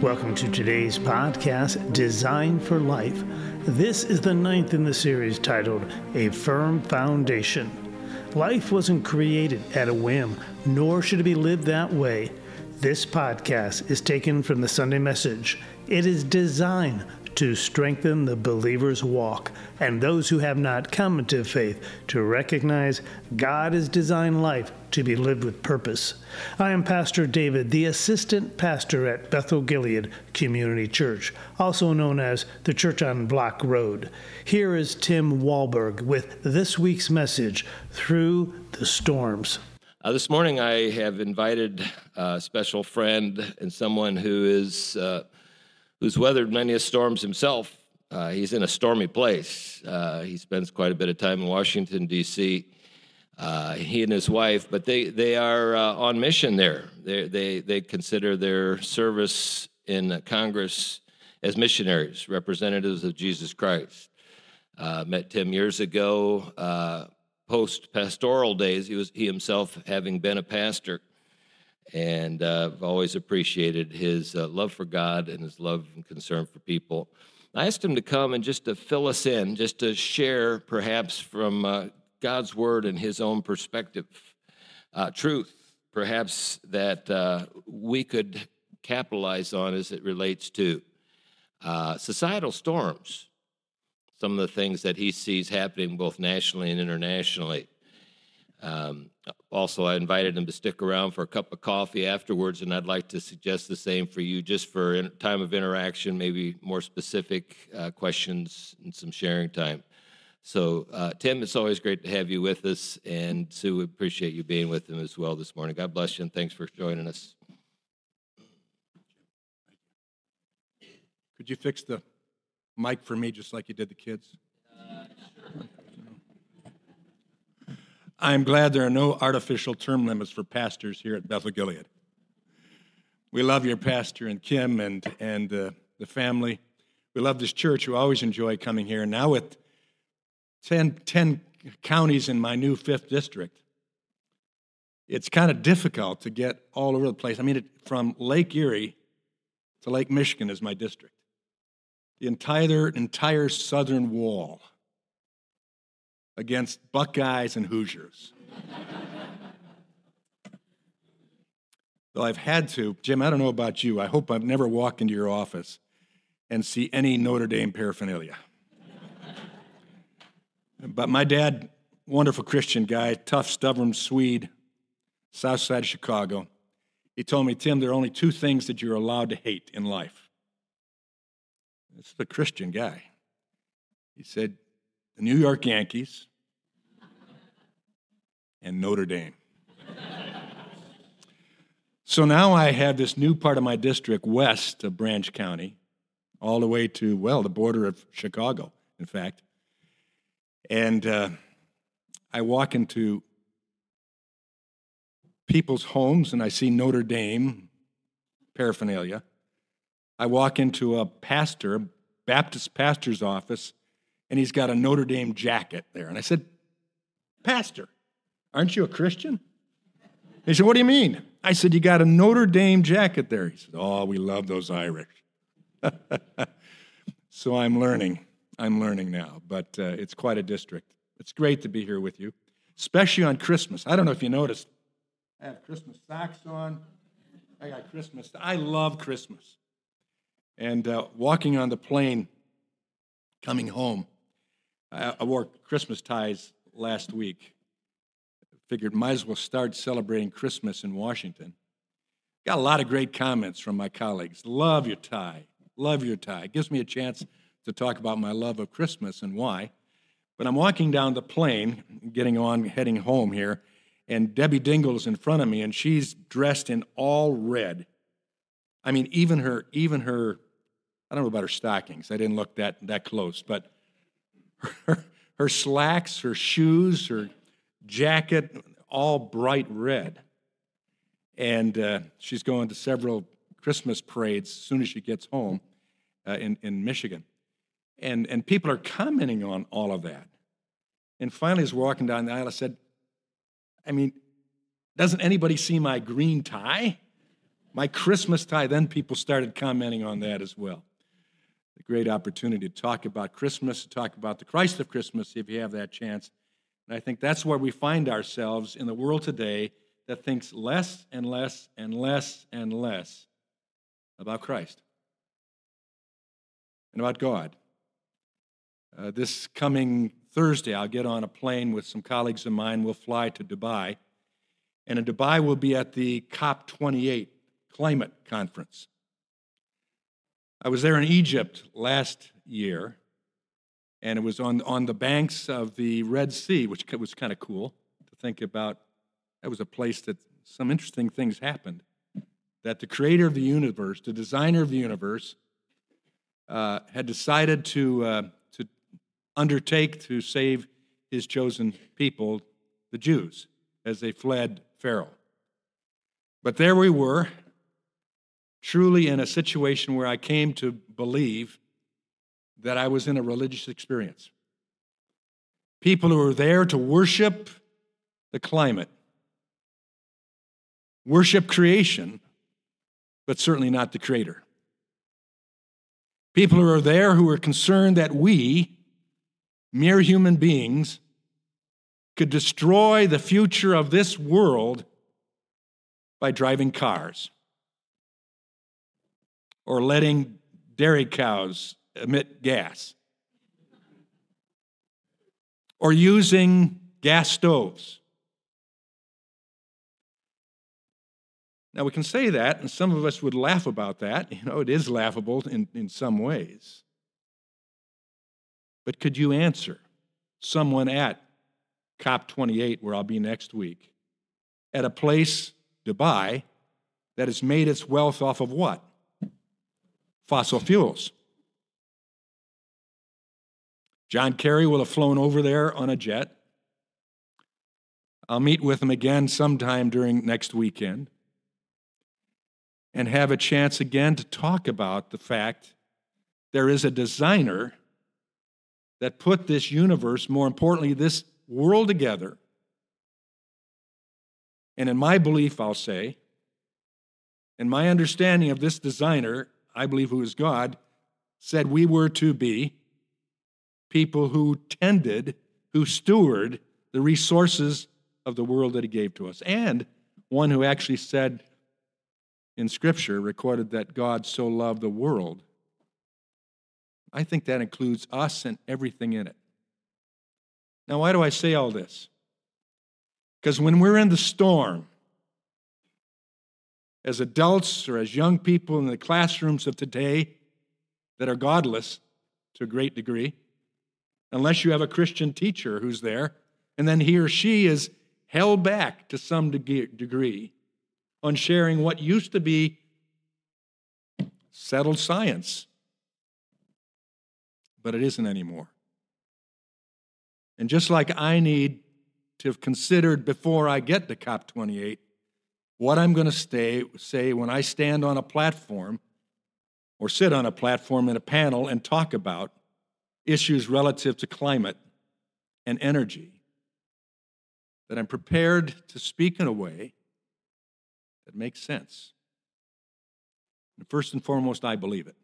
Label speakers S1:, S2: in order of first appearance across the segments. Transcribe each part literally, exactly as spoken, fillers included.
S1: Welcome to today's podcast, Design for Life. This is the ninth in the series titled A Firm Foundation. Life wasn't created at a whim, nor should it be lived that way. This podcast is taken from the Sunday message. It is designed to strengthen the believer's walk and those who have not come into faith to recognize God has designed life to be lived with purpose. I am Pastor David, the assistant pastor at Bethel Gilead Community Church, also known as the Church on Block Road. Here is Tim Wahlberg with this week's message, Through the Storms.
S2: Uh, this morning I have invited a special friend and someone who is uh, who's weathered many storms himself. Uh, he's in a stormy place. Uh, he spends quite a bit of time in Washington, D C, uh, he and his wife, but they, they are uh, on mission there. They, they, they consider their service in Congress as missionaries, representatives of Jesus Christ. Uh, met Tim years ago, uh, post-pastoral days. He was he himself having been a pastor. And uh, I've always appreciated his uh, love for God and his love and concern for people. I asked him to come and just to fill us in, just to share perhaps from uh, God's word and his own perspective, uh, truth, perhaps that uh, we could capitalize on as it relates to uh, societal storms, some of the things that he sees happening both nationally and internationally. Um, also, I invited him to stick around for a cup of coffee afterwards, and I'd like to suggest the same for you, just for in, time of interaction, maybe more specific uh, questions and some sharing time. So, uh, Tim, it's always great to have you with us, and Sue, we appreciate you being with him as well this morning. God bless you, and thanks for joining us.
S3: Could you fix the mic for me just like you did the kids?
S2: Uh, sure.
S3: I'm glad there are no artificial term limits for pastors here at Bethel Gilead. We love your pastor and Kim and, and uh, the family. We love this church. We always enjoy coming here. And now with ten, ten counties in my new fifth district, it's kind of difficult to get all over the place. I mean, it, from Lake Erie to Lake Michigan is my district. The entire, entire southern wall against Buckeyes and Hoosiers. Though I've had to, Jim, I don't know about you, I hope I've never walked into your office and see any Notre Dame paraphernalia. But my dad, wonderful Christian guy, tough, stubborn Swede, south side of Chicago, he told me, Tim, there are only two things that you're allowed to hate in life. This is a Christian guy. He said, the New York Yankees, and Notre Dame. So now I have this new part of my district west of Branch County, all the way to, well, the border of Chicago, in fact. And uh, I walk into people's homes and I see Notre Dame paraphernalia. I walk into a pastor, Baptist pastor's office, and he's got a Notre Dame jacket there. And I said, Pastor, aren't you a Christian? He said, what do you mean? I said, you got a Notre Dame jacket there. He said, oh, we love those Irish. So I'm learning. I'm learning now, but uh, it's quite a district. It's great to be here with you, especially on Christmas. I don't know if you noticed, I have Christmas socks on. I got Christmas. I love Christmas. And uh, walking on the plane, coming home, I, I wore Christmas ties last week. Figured might as well start celebrating Christmas in Washington. Got a lot of great comments from my colleagues. Love your tie. Love your tie. It gives me a chance to talk about my love of Christmas and why. But I'm walking down the plane, getting on, heading home here, and Debbie Dingle is in front of me, and she's dressed in all red. I mean, even her, even her, I don't know about her stockings. I didn't look that, that close, but her, her slacks, her shoes, her jacket, all bright red. And uh, she's going to several Christmas parades as soon as she gets home uh, in, in Michigan. And, and people are commenting on all of that. And finally, as we're walking down the aisle, I said, I mean, doesn't anybody see my green tie? My Christmas tie, then people started commenting on that as well. A great opportunity to talk about Christmas, to talk about the Christ of Christmas if you have that chance. And I think that's where we find ourselves in the world today that thinks less and less and less and less about Christ and about God. Uh, this coming Thursday, I'll get on a plane with some colleagues of mine. We'll fly to Dubai. And in Dubai, we'll be at the COP twenty-eight climate conference. I was there in Egypt last year, and it was on, on the banks of the Red Sea, which was kind of cool to think about. That was a place that some interesting things happened, that the creator of the universe, the designer of the universe, uh, had decided to, uh, to undertake to save his chosen people, the Jews, as they fled Pharaoh. But there we were, truly in a situation where I came to believe that I was in a religious experience. People who were there to worship the climate, worship creation, but certainly not the creator. People who are there who are concerned that we, mere human beings, could destroy the future of this world by driving cars or letting dairy cows emit gas or using gas stoves. Now, we can say that, and some of us would laugh about that. You know, it is laughable in, in some ways. But could you answer someone at COP twenty-eight, where I'll be next week, at a place, Dubai, that has made its wealth off of what? Fossil fuels. John Kerry will have flown over there on a jet. I'll meet with him again sometime during next weekend and have a chance again to talk about the fact there is a designer that put this universe, more importantly, this world together. And in my belief, I'll say, in my understanding of this designer, I believe who is God, said we were to be people who tended, who steward the resources of the world that he gave to us. And one who actually said in Scripture, recorded that God so loved the world. I think that includes us and everything in it. Now, why do I say all this? Because when we're in the storm, as adults or as young people in the classrooms of today that are godless to a great degree, unless you have a Christian teacher who's there, and then he or she is held back to some degree on sharing what used to be settled science, but it isn't anymore. And just like I need to have considered before I get to COP twenty-eight what I'm going to stay, say when I stand on a platform or sit on a platform in a panel and talk about issues relative to climate and energy, that I'm prepared to speak in a way that makes sense. And first and foremost, I believe it.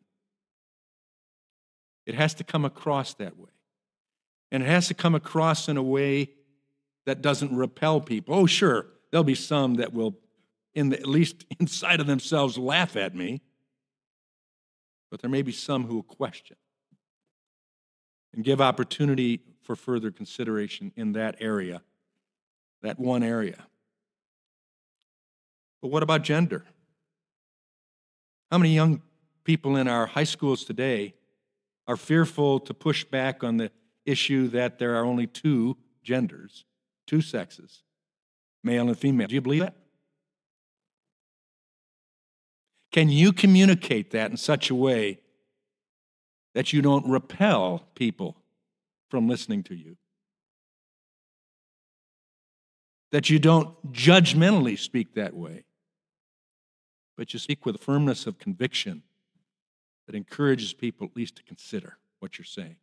S3: It has to come across that way. And it has to come across in a way that doesn't repel people. Oh, sure, there'll be some that will, in the, at least inside of themselves, laugh at me. But there may be some who will question and give opportunity for further consideration in that area, that one area. But what about gender? How many young people in our high schools today are fearful to push back on the issue that there are only two genders, two sexes, male and female? Do you believe that? Can you communicate that in such a way that you don't repel people from listening to you? That you don't judgmentally speak that way, but you speak with a firmness of conviction that encourages people at least to consider what you're saying.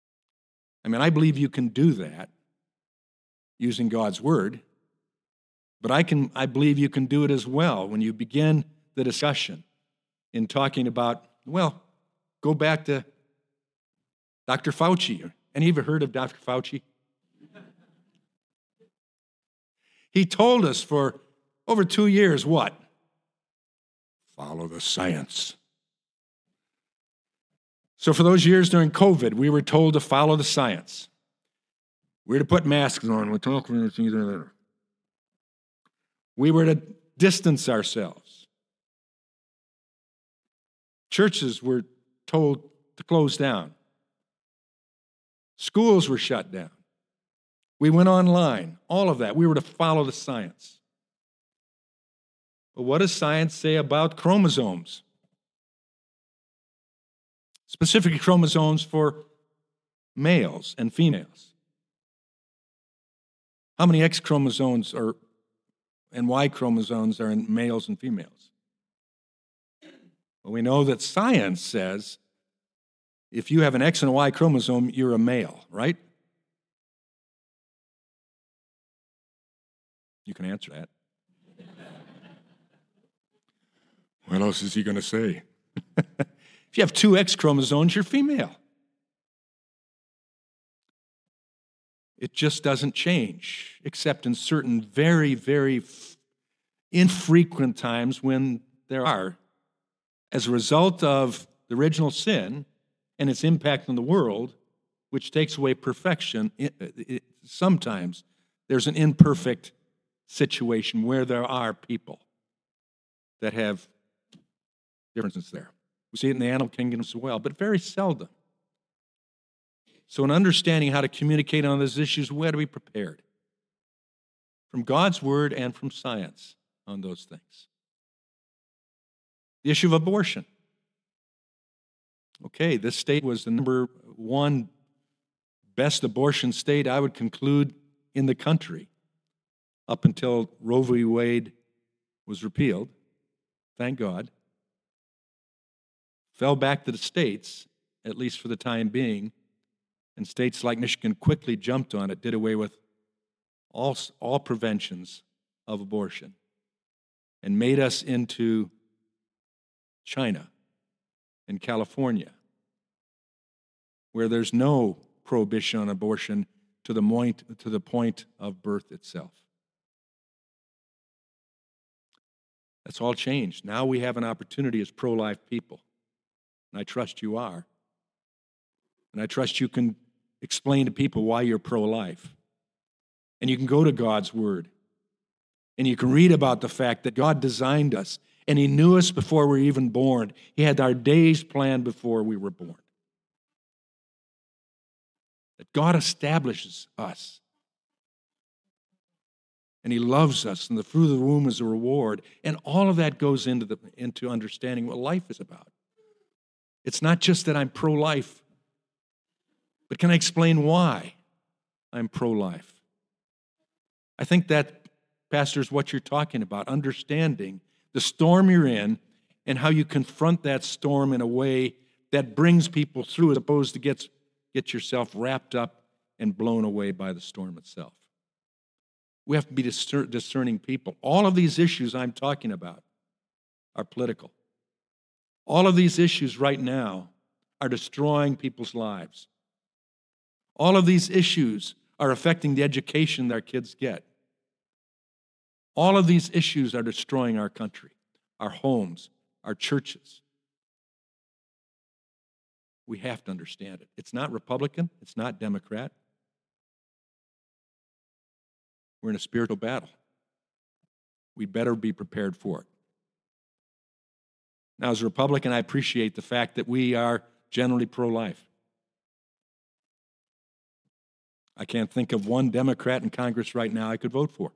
S3: I mean, I believe you can do that using God's Word, But I can, I believe you can do it as well when you begin the discussion in talking about, well, go back to Doctor Fauci. Any of you heard of Doctor Fauci? He told us for over two years what? Follow the science. So for those years during COVID, we were told to follow the science. We were to put masks on. We're talking about things later. We were to distance ourselves. Churches were told to close down. Schools were shut down. We went online, all of that. We were to follow the science. But what does science say about chromosomes? Specifically chromosomes for males and females. How many X chromosomes are and Y chromosomes are in males and females? Well, we know that science says if you have an X and a Y chromosome, you're a male, right? You can answer that. What else is he going to say? If you have two X chromosomes, you're female. It just doesn't change, except in certain very, very f- infrequent times when there are. As a result of the original sin and its impact on the world, which takes away perfection, it, it, sometimes there's an imperfect situation where there are people that have differences there. We see it in the animal kingdom as well, but very seldom. So in understanding how to communicate on those issues, we have to be prepared from God's word and from science on those things. The issue of abortion. Okay, this state was the number one best abortion state, I would conclude, in the country up until Roe v. Wade was repealed. Thank God. Fell back to the states, at least for the time being, and states like Michigan quickly jumped on it, did away with all, all preventions of abortion, and made us into China and California, where there's no prohibition on abortion to the point, to the point of birth itself. That's all changed. Now we have an opportunity as pro-life people, and I trust you are. And I trust you can explain to people why you're pro-life. And you can go to God's Word, and you can read about the fact that God designed us, and He knew us before we were even born. He had our days planned before we were born. That God establishes us. And He loves us, and the fruit of the womb is a reward. And all of that goes into, the, into understanding what life is about. It's not just that I'm pro-life, but can I explain why I'm pro-life? I think that, Pastor, is what you're talking about, understanding the storm you're in and how you confront that storm in a way that brings people through as opposed to get, get yourself wrapped up and blown away by the storm itself. We have to be discerning people. All of these issues I'm talking about are political. All of these issues right now are destroying people's lives. All of these issues are affecting the education that our kids get. All of these issues are destroying our country, our homes, our churches. We have to understand it. It's not Republican. It's not Democrat. We're in a spiritual battle. We better be prepared for it. Now, as a Republican, I appreciate the fact that we are generally pro-life. I can't think of one Democrat in Congress right now I could vote for.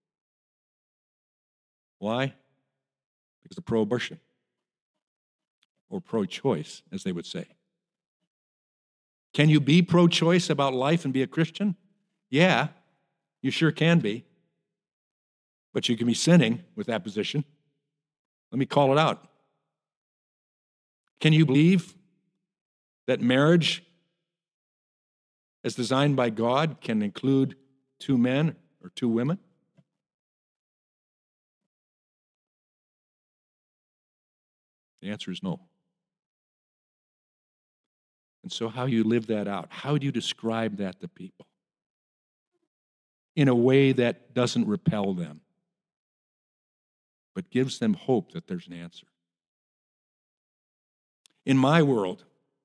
S3: Why? Because of pro-abortion, or pro-choice, as they would say. Can you be pro-choice about life and be a Christian? Yeah, you sure can be. But you can be sinning with that position. Let me call it out. Can you believe that marriage, as designed by God, can include two men or two women? The answer is no. And so how you live that out, how do you describe that to people in a way that doesn't repel them, but gives them hope that there's an answer? In my world,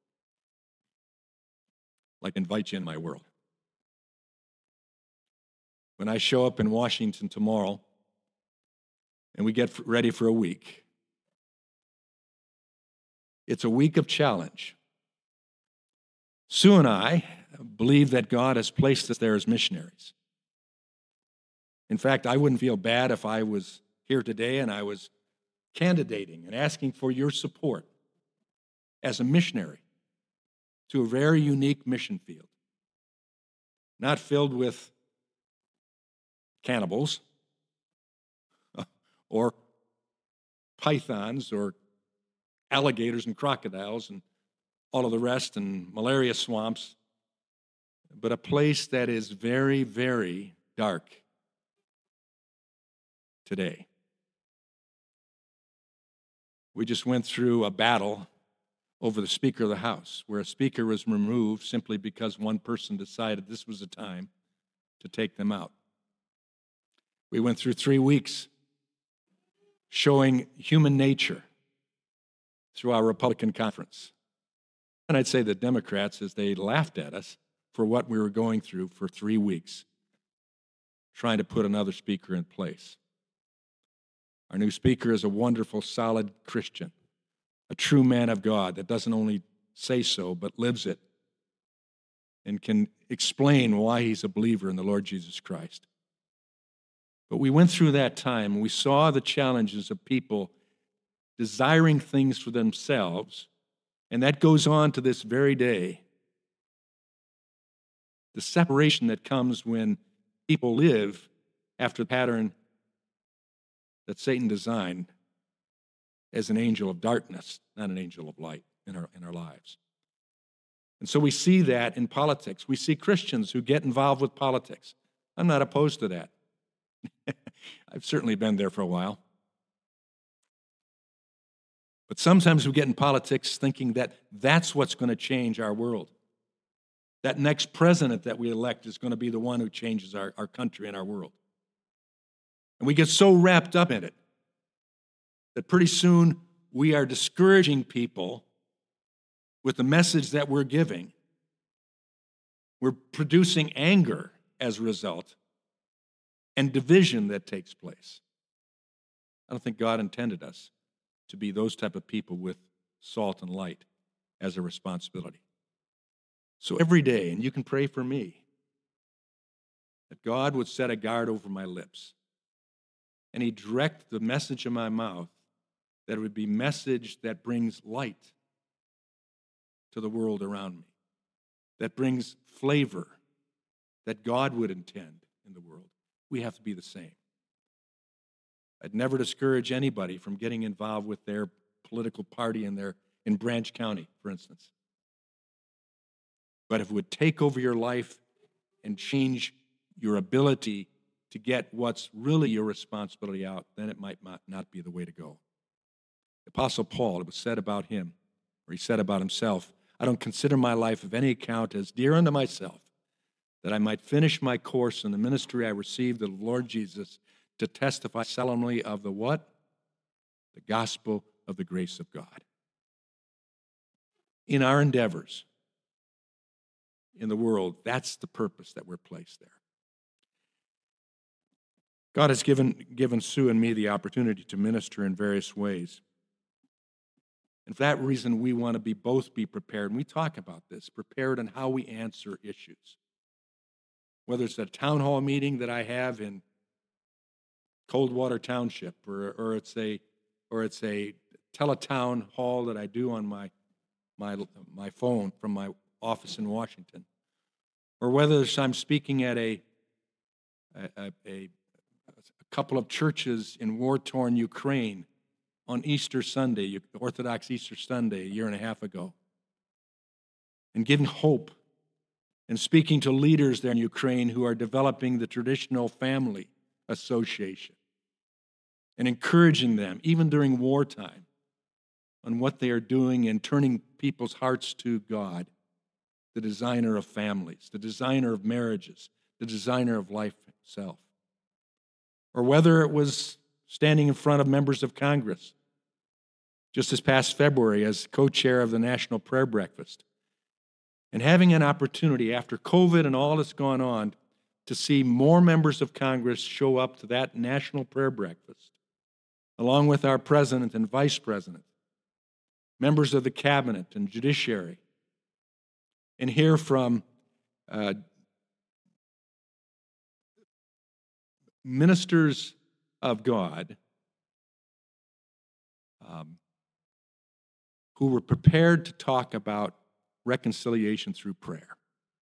S3: like invite you in my world. When I show up in Washington tomorrow and we get ready for a week, it's a week of challenge. Sue and I believe that God has placed us there as missionaries. In fact, I wouldn't feel bad if I was here today and I was candidating and asking for your support as a missionary to a very unique mission field, not filled with cannibals or pythons or alligators and crocodiles and all of the rest and malaria swamps, but a place that is very, very dark today. We just went through a battle over the Speaker of the House, where a speaker was removed simply because one person decided this was the time to take them out. We went through three weeks showing human nature through our Republican conference. And I'd say the Democrats, as they laughed at us for what we were going through for three weeks, trying to put another speaker in place. Our new speaker is a wonderful, solid Christian, a true man of God that doesn't only say so, but lives it and can explain why he's a believer in the Lord Jesus Christ. But we went through that time, and we saw the challenges of people desiring things for themselves, and that goes on to this very day. The separation that comes when people live after the pattern that Satan designed as an angel of darkness, not an angel of light in our, in our lives. And so we see that in politics. We see Christians who get involved with politics. I'm not opposed to that. I've certainly been there for a while. But sometimes we get in politics thinking that that's what's going to change our world. That next president that we elect is going to be the one who changes our, our country and our world. And we get so wrapped up in it that pretty soon we are discouraging people with the message that we're giving. We're producing anger as a result and division that takes place. I don't think God intended us to be those type of people with salt and light as a responsibility. So every day, and you can pray for me, that God would set a guard over my lips and He'd direct the message of my mouth that it would be message that brings light to the world around me, that brings flavor that God would intend in the world. We have to be the same. I'd never discourage anybody from getting involved with their political party in their in Branch County, for instance. But if it would take over your life and change your ability to get what's really your responsibility out, then it might not be the way to go. The Apostle Paul, it was said about him, or he said about himself, I don't consider my life of any account as dear unto myself, that I might finish my course in the ministry I received of the Lord Jesus to testify solemnly of the what? The gospel of the grace of God. In our endeavors in the world, that's the purpose that we're placed there. God has given, given Sue and me the opportunity to minister in various ways. And for that reason, we want to be both be prepared. And we talk about this, prepared in how we answer issues. Whether it's a town hall meeting that I have in Coldwater Township, or, or it's a or it's a teletown hall that I do on my my my phone from my office in Washington, or whether I'm speaking at a a, a, a couple of churches in war-torn Ukraine on Easter Sunday, Orthodox Easter Sunday, a year and a half ago, and giving hope and speaking to leaders there in Ukraine who are developing the traditional family association and encouraging them, even during wartime, on what they are doing in turning people's hearts to God, the designer of families, the designer of marriages, the designer of life itself. Or whether it was standing in front of members of Congress just this past February as co-chair of the National Prayer Breakfast, and having an opportunity after COVID and all that's gone on to see more members of Congress show up to that National Prayer Breakfast, along with our president and vice president, members of the cabinet and judiciary, and hear from uh, ministers of God um, who were prepared to talk about reconciliation through prayer.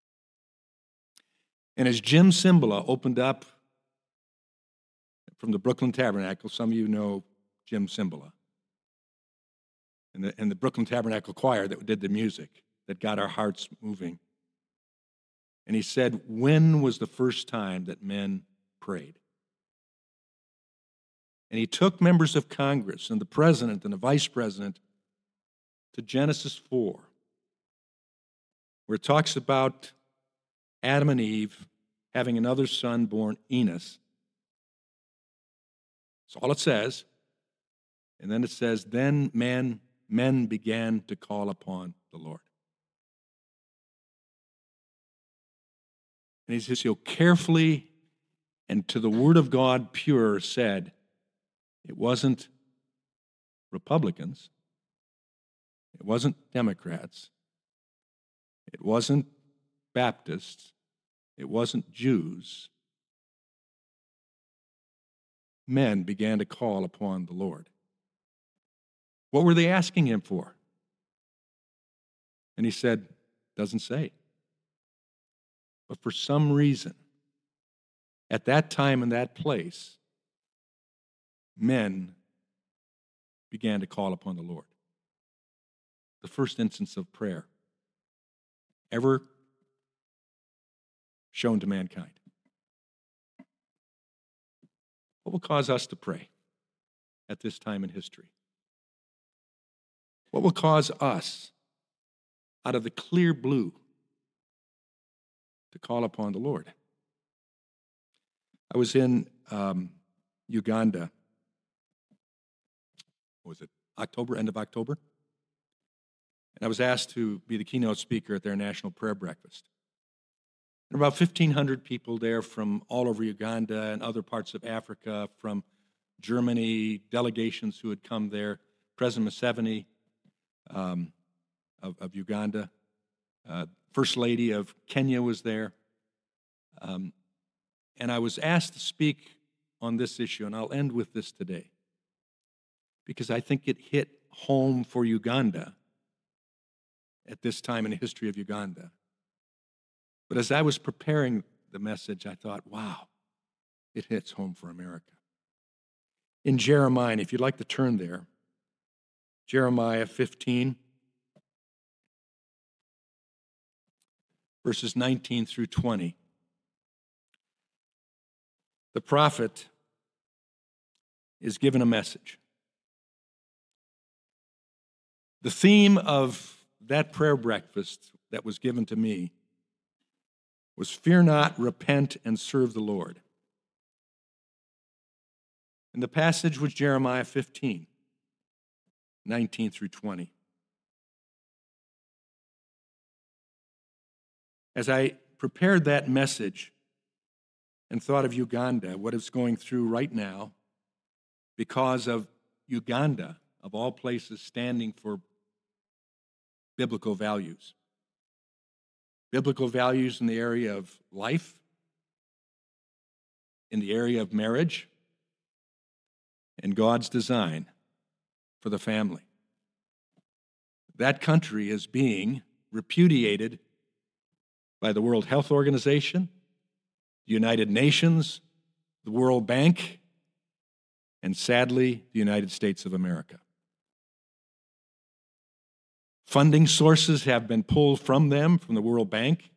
S3: And as Jim Cymbala opened up from the Brooklyn Tabernacle, some of you know Jim Cymbala, and the, and the Brooklyn Tabernacle Choir that did the music that got our hearts moving. And he said, when was the first time that men prayed? And he took members of Congress and the president and the vice president to Genesis four, where it talks about Adam and Eve having another son born Enos. That's all it says. And then it says, then man, men began to call upon the Lord. And he says, so carefully and to the word of God pure said, it wasn't Republicans, it wasn't Democrats, it wasn't Baptists, it wasn't Jews. Men began to call upon the Lord. What were they asking him for? And he said, doesn't say. But for some reason, at that time and that place, men began to call upon the Lord. The first instance of prayer ever shown to mankind. What will cause us to pray at this time in history? What will cause us, out of the clear blue, to call upon the Lord? I was in um, Uganda, what was it, October, end of October? And I was asked to be the keynote speaker at their National Prayer Breakfast. And about fifteen hundred people there from all over Uganda and other parts of Africa, from Germany, delegations who had come there, President Museveni um, of, of Uganda, uh, First Lady of Kenya was there. Um, and I was asked to speak on this issue, and I'll end with this today, because I think it hit home for Uganda at this time in the history of Uganda. But as I was preparing the message, I thought, wow, it hits home for America. In Jeremiah, and if you'd like to turn there, Jeremiah fifteen, verses nineteen through twenty. The prophet is given a message. The theme of that prayer breakfast that was given to me was fear not, repent, and serve the Lord. And the passage was Jeremiah fifteen, nineteen through twenty. As I prepared that message and thought of Uganda, what it's going through right now, because of Uganda, of all places, standing for biblical values. Biblical values in the area of life, in the area of marriage, and God's design for the family. That country is being repudiated by the World Health Organization, the United Nations, the World Bank, and sadly, the United States of America. Funding sources have been pulled from them, from the World Bank.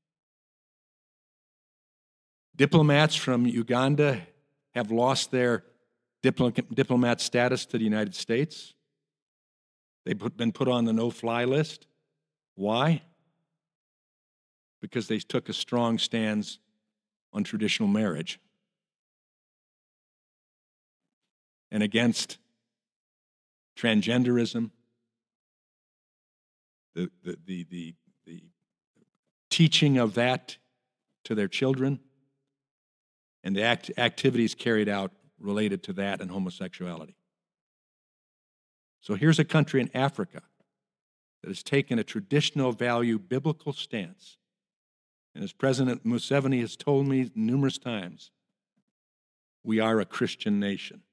S3: Diplomats from Uganda have lost their diplomat status to the United States. They've been put on the no-fly list. Why? Because they took a strong stance on traditional marriage and against transgenderism, the, the, the, the, the teaching of that to their children, and the act, activities carried out related to that and homosexuality. So here's a country in Africa that has taken a traditional value biblical stance. And as President Museveni has told me numerous times, we are a Christian nation.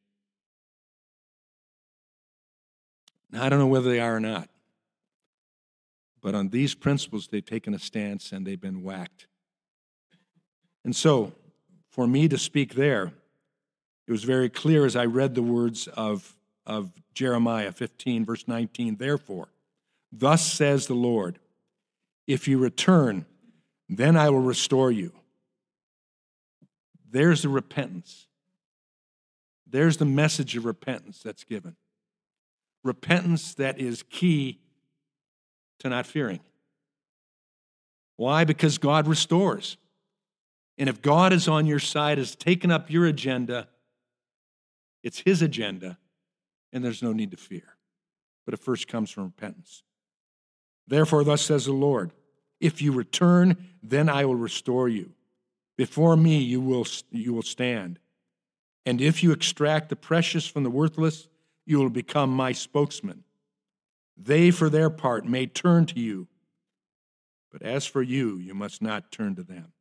S3: Now, I don't know whether they are or not, but on these principles, they've taken a stance and they've been whacked. And so, for me to speak there, it was very clear as I read the words of, of Jeremiah fifteen, verse nineteen, therefore, thus says the Lord, if you return, then I will restore you. There's the repentance. There's the message of repentance that's given. Repentance that is key to not fearing. Why? Because God restores. And if God is on your side, has taken up your agenda, it's his agenda, and there's no need to fear. But it first comes from repentance. Therefore, thus says the Lord, if you return, then I will restore you. Before me you will, you will stand. And if you extract the precious from the worthless, you will become my spokesman. They, for their part, may turn to you. But as for you, you must not turn to them.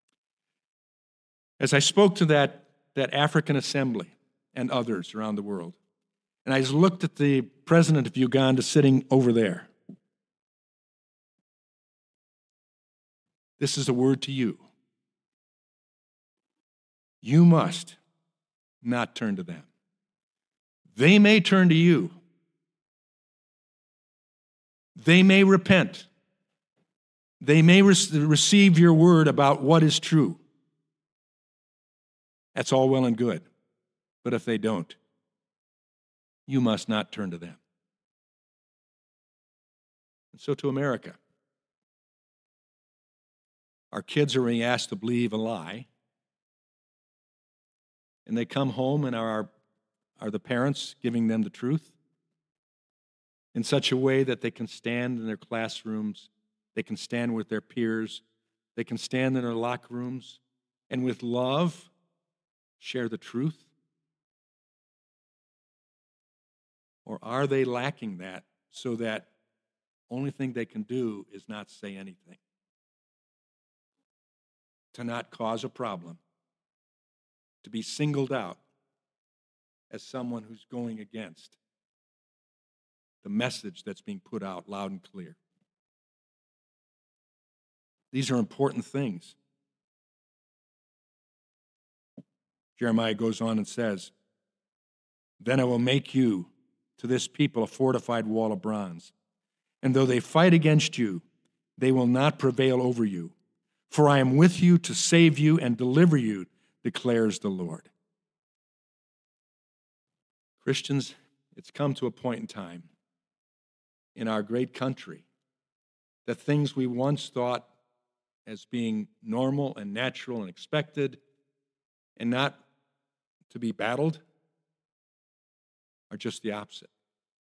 S3: As I spoke to that, that African assembly and others around the world, and I looked at the president of Uganda sitting over there, this is a word to you. You must not turn to them. They may turn to you. They may repent. They may re- receive your word about what is true. That's all well and good. But if they don't, you must not turn to them. And so to America, our kids are being asked to believe a lie, and they come home and are, are the parents giving them the truth in such a way that they can stand in their classrooms, they can stand with their peers, they can stand in their locker rooms, and with love, share the truth? Or are they lacking that so that only thing they can do is not say anything? To not cause a problem, to be singled out as someone who's going against the message that's being put out loud and clear. These are important things. Jeremiah goes on and says, then I will make you to this people a fortified wall of bronze. And though they fight against you, they will not prevail over you. For I am with you to save you and deliver you, declares the Lord. Christians, it's come to a point in time in our great country that things we once thought as being normal and natural and expected and not to be battled are just the opposite.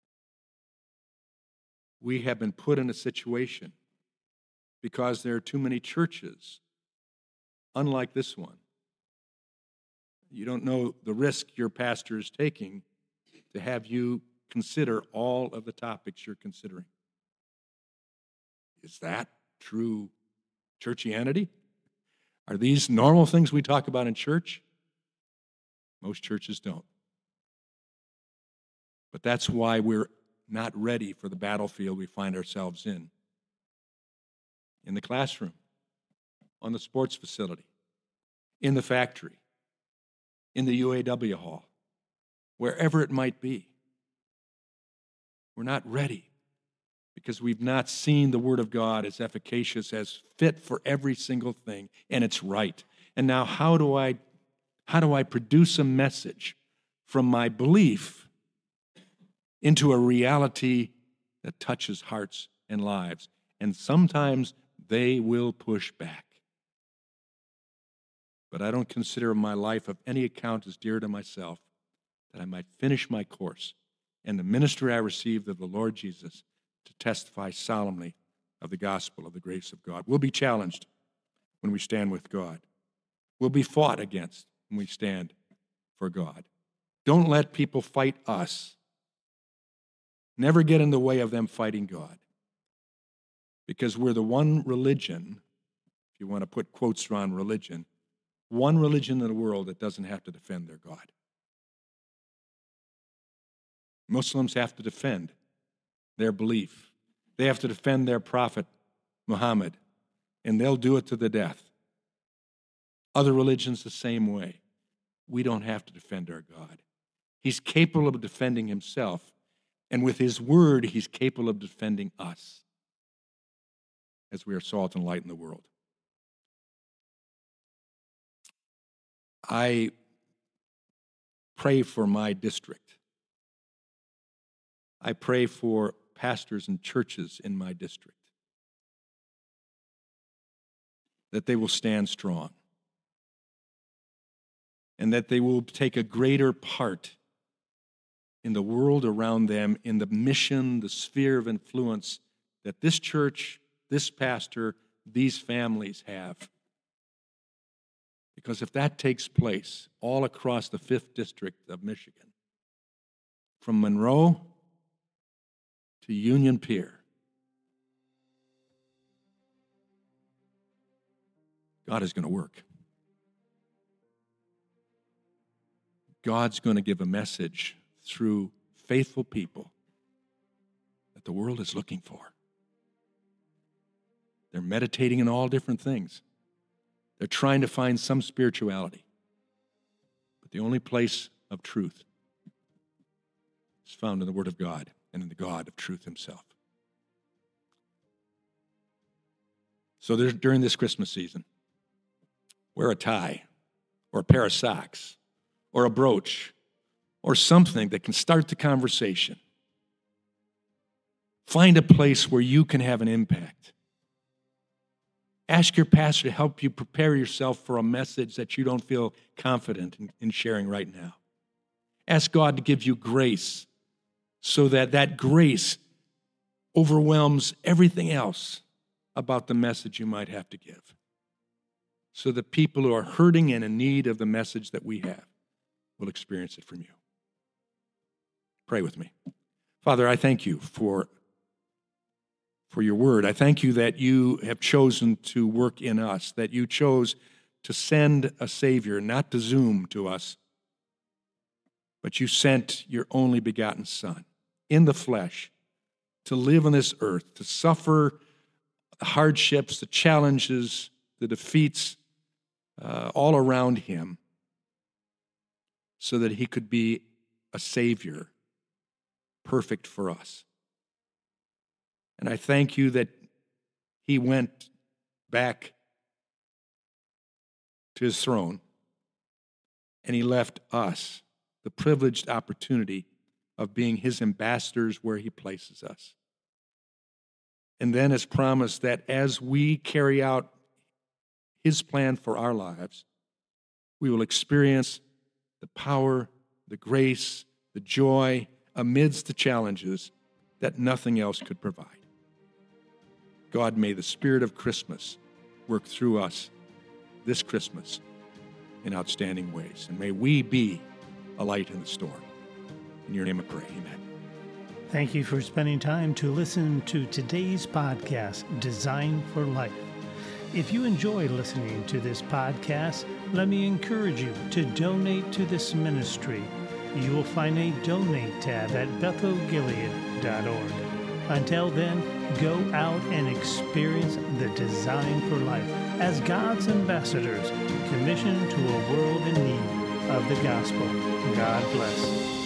S3: We have been put in a situation because there are too many churches, unlike this one. You don't know the risk your pastor is taking to have you consider all of the topics you're considering. Is that true churchianity? Are these normal things we talk about in church? Most churches don't. But that's why we're not ready for the battlefield we find ourselves in. In the classroom, on the sports facility, in the factory, in the U A W hall, wherever it might be. We're not ready because we've not seen the Word of God as efficacious, as fit for every single thing, and it's right. And now how do I, how do I produce a message from my belief into a reality that touches hearts and lives. And sometimes they will push back. But I don't consider my life of any account as dear to myself, that I might finish my course and the ministry I received of the Lord Jesus to testify solemnly of the gospel of the grace of God. We'll be challenged when we stand with God. We'll be fought against when we stand for God. Don't let people fight us. Never get in the way of them fighting God. Because we're the one religion, if you want to put quotes around religion, one religion in the world that doesn't have to defend their God. Muslims have to defend their belief. They have to defend their prophet, Muhammad, and they'll do it to the death. Other religions the same way. We don't have to defend our God. He's capable of defending himself, and with his word, he's capable of defending us as we are salt and light in the world. I pray for my district. I pray for pastors and churches in my district, that they will stand strong and that they will take a greater part in the world around them, in the mission, the sphere of influence that this church, this pastor, these families have. Because if that takes place all across the fifth District of Michigan, from Monroe to Union Pier, God is going to work. God's going to give a message through faithful people that the world is looking for. They're meditating on all different things. They're trying to find some spirituality. But the only place of truth is found in the Word of God and in the God of truth himself. So there's, during this Christmas season, wear a tie or a pair of socks or a brooch or something that can start the conversation. Find a place where you can have an impact. Ask your pastor to help you prepare yourself for a message that you don't feel confident in, in sharing right now. Ask God to give you grace so that that grace overwhelms everything else about the message you might have to give. So that people who are hurting and in need of the message that we have will experience it from you. Pray with me. Father, I thank you for for your word. I thank you that you have chosen to work in us, that you chose to send a Savior, not to Zoom to us, but you sent your only begotten Son in the flesh to live on this earth, to suffer the hardships, the challenges, the defeats uh, all around him, so that he could be a Savior, perfect for us. And I thank you that he went back to his throne and he left us the privileged opportunity of being his ambassadors where he places us. And then has promised that as we carry out his plan for our lives, we will experience the power, the grace, the joy amidst the challenges that nothing else could provide. God, may the spirit of Christmas work through us this Christmas in outstanding ways. And may we be a light in the storm. In your name I pray, amen.
S1: Thank you for spending time to listen to today's podcast, Design for Life. If you enjoy listening to this podcast, let me encourage you to donate to this ministry. You will find a donate tab at bethel gilead dot org. Until then, go out and experience the design for life as God's ambassadors commissioned to a world in need of the gospel. God bless.